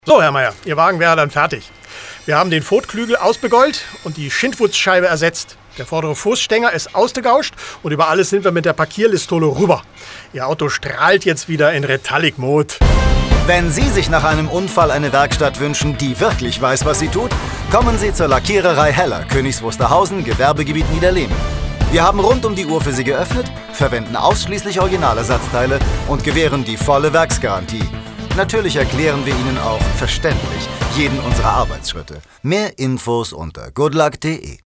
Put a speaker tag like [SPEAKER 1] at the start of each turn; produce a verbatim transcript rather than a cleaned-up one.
[SPEAKER 1] So, Herr Meier, Ihr Wagen wäre dann fertig. Wir haben den Pfotklügel ausbegolt und die Schindwurzscheibe ersetzt. Der vordere Fußstänger ist ausgegauscht und über alles sind wir mit der Parkierlistole rüber. Ihr Auto strahlt jetzt wieder in Retallic-Mode.
[SPEAKER 2] Wenn Sie sich nach einem Unfall eine Werkstatt wünschen, die wirklich weiß, was sie tut, kommen Sie zur Lackiererei Heller, Königs Wusterhausen, Gewerbegebiet Niederlehme. Wir haben rund um die Uhr für Sie geöffnet, verwenden ausschließlich Originalersatzteile und gewähren die volle Werksgarantie. Natürlich erklären wir Ihnen auch verständlich jeden unserer Arbeitsschritte. Mehr Infos unter goodluck punkt de.